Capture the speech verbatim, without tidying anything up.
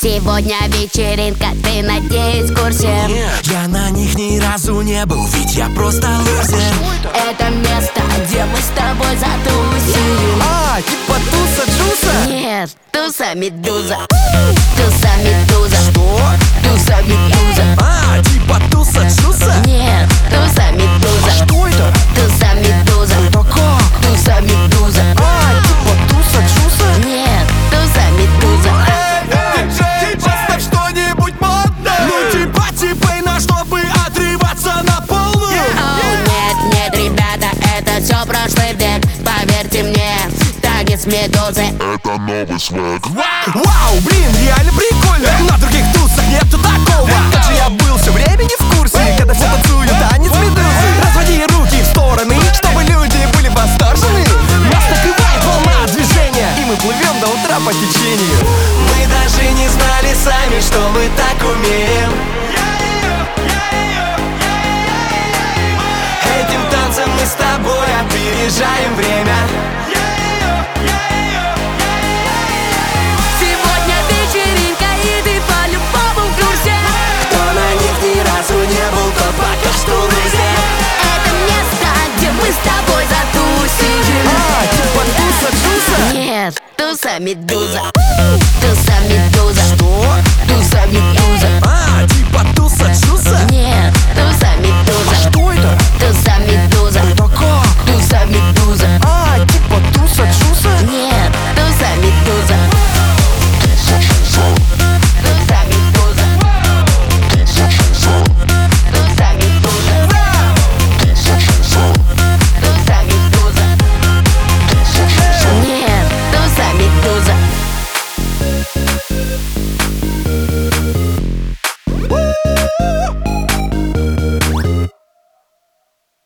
Сегодня вечеринка, ты, надеюсь, в курсе? Нет, я на них ни разу не был, ведь я просто лузер. Это место, где мы с тобой затусим. А, типа туса Джуса? Нет, туса Медуза. Туса Медуза. Что? Туса Медуза. А, типа туса Джуса? Нет, туса Медуза. Что это? Туса Медуза. Это как? Туса Медуза. А, типа туса Джуса? Нет, туса Медуза. Диджей, поставь что-нибудь модное. Ну типа типа чтобы отрываться на полную. Оу, нет, нет, ребята, это все прошлый век. Поверьте мне, танец Медузы. Это новый свэг. Вау, блин, реально прикольно. На других тусах нету такого. Как же я был все время не в курсе, когда все танцуют танец Медузы. Разводи руки в стороны, чтобы люди были восторжены. Нас накрывает волна движения, и мы плывем до утра по течению. Мы даже не знали сами, что мы так умеем. Этим танцем мы с тобой опережаем время. Сегодня вечеринка, и ты по-любому в курсе. Кто на них ни разу не был, тот пока что лузер. Это место, где мы с тобой затусим. А, типа туса Джуса? Нет, туса Медуза. Туса